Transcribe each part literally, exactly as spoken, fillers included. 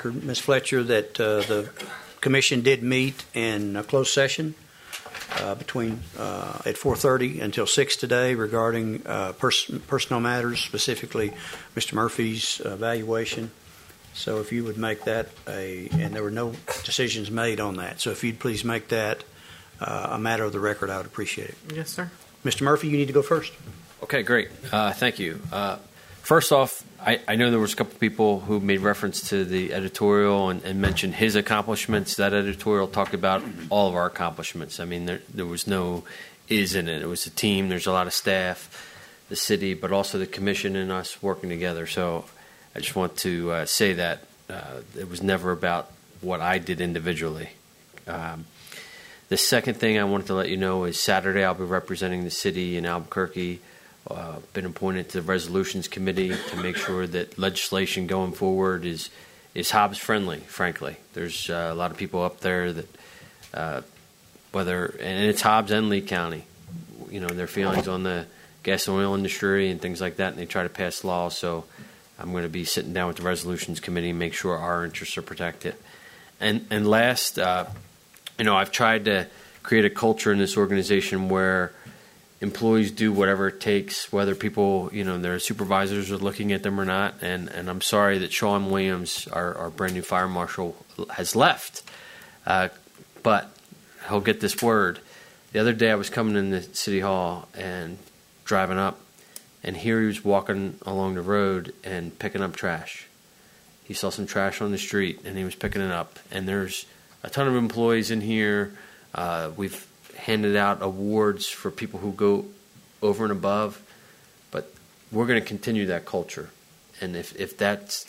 record, Miz Fletcher, that uh, the commission did meet in a closed session uh, between uh, at four thirty until six today regarding uh, pers- personnel matters, specifically Mister Murphy's evaluation. So if you would make that a, and there were no decisions made on that. So if you'd please make that uh, a matter of the record, I would appreciate it. Yes, sir. Mister Murphy, you need to go first. Okay, great. Uh, thank you. Uh, first off, I, I know there was a couple people who made reference to the editorial and, and mentioned his accomplishments. That editorial talked about all of our accomplishments. I mean, there, there was no is in it. It was a team. There's a lot of staff, the city, but also the commission and us working together. So I just want to uh, say that uh, it was never about what I did individually. Um, the second thing I wanted to let you know is Saturday I'll be representing the city in Albuquerque. Uh, been appointed to the resolutions committee to make sure that legislation going forward is is Hobbs friendly. Frankly, there's uh, a lot of people up there that uh, whether and it's Hobbs and Lee County, you know, their feelings on the gas and oil industry and things like that, and they try to pass laws. So I'm going to be sitting down with the resolutions committee and make sure our interests are protected. And and last, uh, you know, I've tried to create a culture in this organization where employees do whatever it takes, whether people, you know, their supervisors are looking at them or not. And, and I'm sorry that Sean Williams, our, our brand new fire marshal, has left. Uh, but he'll get this word. The other day I was coming in the city hall and driving up, and here he was walking along the road and picking up trash. He saw some trash on the street, and he was picking it up. And there's a ton of employees in here. Uh, we've handed out awards for people who go over and above, but we're going to continue that culture. And if, if that's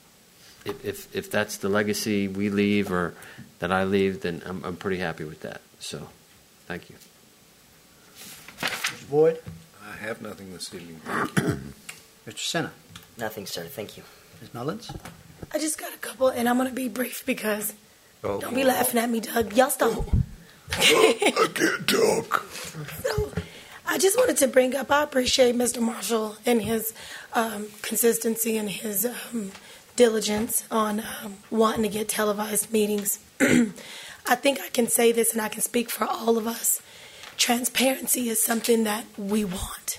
if, if if that's the legacy we leave or that I leave, then I'm, I'm pretty happy with that. So, thank you. Mister Boyd? I have nothing this evening. Thank you. Mister Senna? Nothing, sir. Thank you. Miz Mullins? I just got a couple, and I'm going to be brief because Oh, don't be laughing at me, Doug. Y'all stop. I can't talk. So I just wanted to bring up, I appreciate Mister Marshall and his um, consistency and his um, diligence on um, wanting to get televised meetings. I think I can say this, and I can speak for all of us. Transparency is something that we want.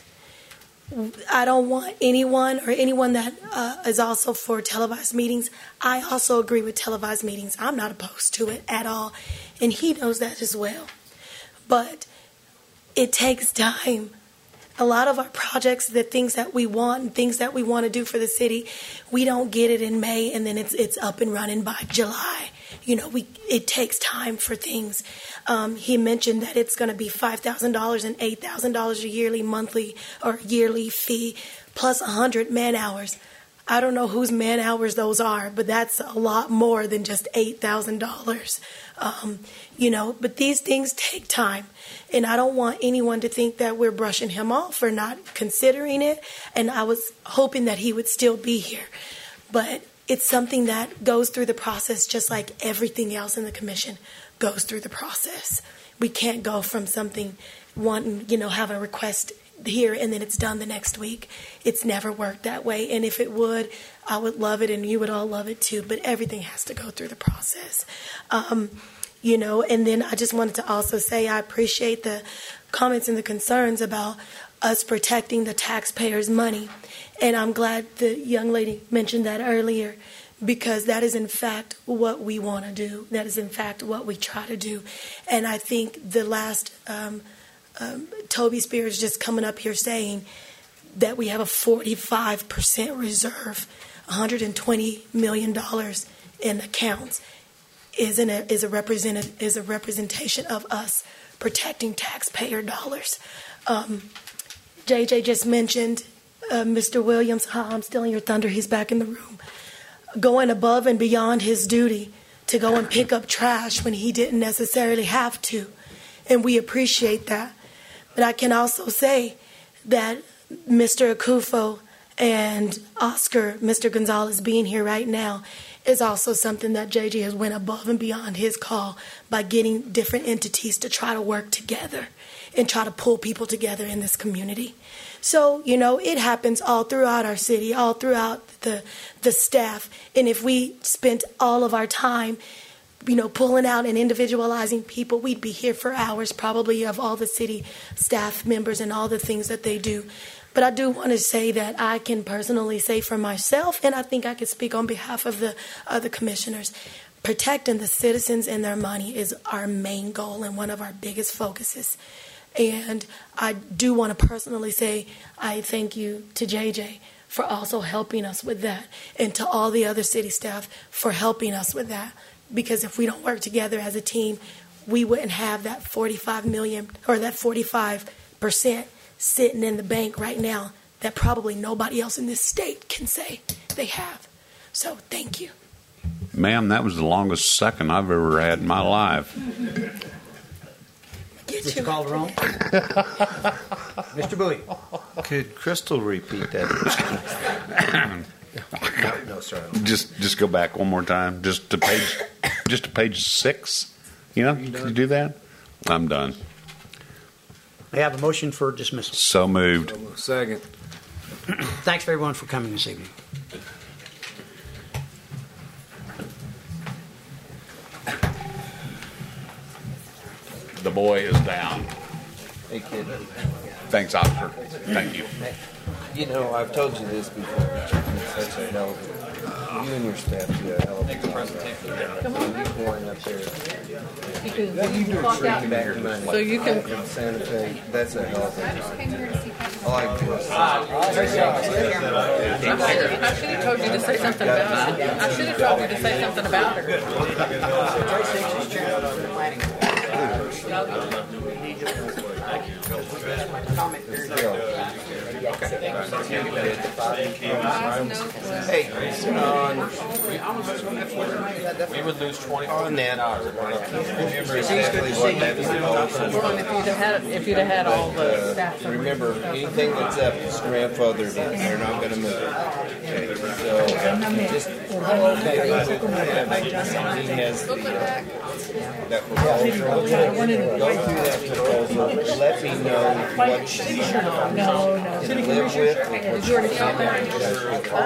I don't want anyone or anyone that uh, is also for televised meetings. I also agree with televised meetings. I'm not opposed to it at all, and he knows that as well. But it takes time. A lot of our projects, the things that we want and things that we want to do for the city, we don't get it in May, and then it's it's up and running by July. You know, we it takes time for things. Um, he mentioned that it's going to be five thousand dollars and eight thousand dollars a yearly monthly or yearly fee plus one hundred man hours. I don't know whose man hours those are, but that's a lot more than just eight thousand dollars. Um, you know, but these things take time. And I don't want anyone to think that we're brushing him off or not considering it. And I was hoping that he would still be here. But it's something that goes through the process just like everything else in the commission goes through the process. We can't go from something, wanting, you know, have a request here and then it's done the next week. It's never worked that way. And if it would, I would love it and you would all love it too. But everything has to go through the process. Um, you know, and then I just wanted to also say I appreciate the comments and the concerns about us protecting the taxpayers' money. And I'm glad the young lady mentioned that earlier, because that is in fact what we want to do. That is in fact what we try to do. And I think the last um, um, Toby Spears just coming up here saying that we have a forty-five percent reserve, one hundred twenty million dollars in accounts, is, an, is, a represent, is a representation of us protecting taxpayer dollars. Um, J J just mentioned uh, Mister Williams. Ha, I'm stealing your thunder. He's back in the room. Going above and beyond his duty to go and pick up trash when he didn't necessarily have to. And we appreciate that. But I can also say that Mister Akufo and Oscar, Mister Gonzalez being here right now is also something that J J has went above and beyond his call by getting different entities to try to work together and try to pull people together in this community. So, you know, it happens all throughout our city, all throughout the the staff. And if we spent all of our time, you know, pulling out and individualizing people, we'd be here for hours probably of all the city staff members and all the things that they do. But I do want to say that I can personally say for myself, and I think I can speak on behalf of the other commissioners, protecting the citizens and their money is our main goal and one of our biggest focuses. And I do want to personally say I thank you to J J for also helping us with that, and to all the other city staff for helping us with that. Because if we don't work together as a team, we wouldn't have that forty-five million or that forty-five percent sitting in the bank right now that probably nobody else in this state can say they have. So thank you. Ma'am, that was the longest second I've ever had in my life. Get Mister you. Calderon? Mister Bowie? Could Crystal repeat that? no, no, sir. Just just go back one more time. Just to page just to page six. You know, can you do that? I'm done. May I have a motion for dismissal? So moved. Second. Thanks for everyone for coming this evening. The boy is down. Hey, kid. Thanks, officer. Thank you. You know, I've told you this before. It's such a hell of a... You and your staff do a hell of a job. Come on. You going up there. You do a trick back money. So you can- In Santa Fe, that's a hell of a job. I like this. I should have told you to say something about it. I should have told you to say something about her. Hey, on... We would lose twenty on that. Remember exactly what that is about. Well, and if you'd have had, if you'd have had all the staff. from- Remember, anything that's up is grandfathered in. They're not going to move it. Okay, so just he has the, uh, that proposal. Go through that proposal. Let me know what you can live with. Did you already stop there?